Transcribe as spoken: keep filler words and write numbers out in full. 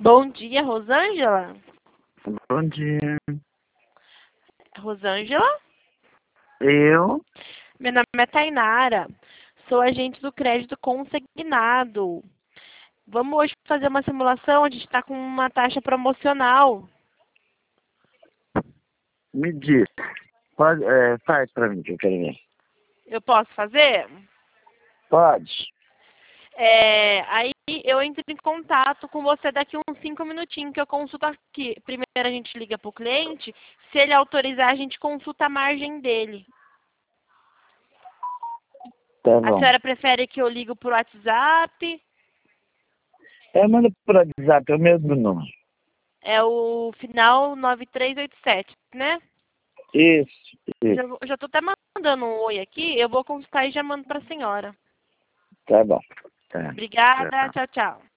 Bom dia, Rosângela? Bom dia. Rosângela? Eu? Meu nome é Tainara. Sou agente do crédito consignado. Vamos hoje fazer uma simulação. A gente está com uma taxa promocional. Me diz. Pode, é, faz pra mim que eu quero ver. Eu posso fazer? Pode. É, aí eu entro em contato com você daqui uns cinco minutinhos que eu consulto aqui. Primeiro a gente liga para o cliente. Se ele autorizar, a gente consulta a margem dele. Tá A bom. senhora prefere que eu ligo por WhatsApp? É, manda por WhatsApp, é o mesmo número. É o final nove três oito sete, né? Isso, Já, isso. já tô até mandando um oi aqui. Eu vou consultar e já mando para a senhora. Tá bom. Tá. Obrigada. Tchau. Tchau, tchau.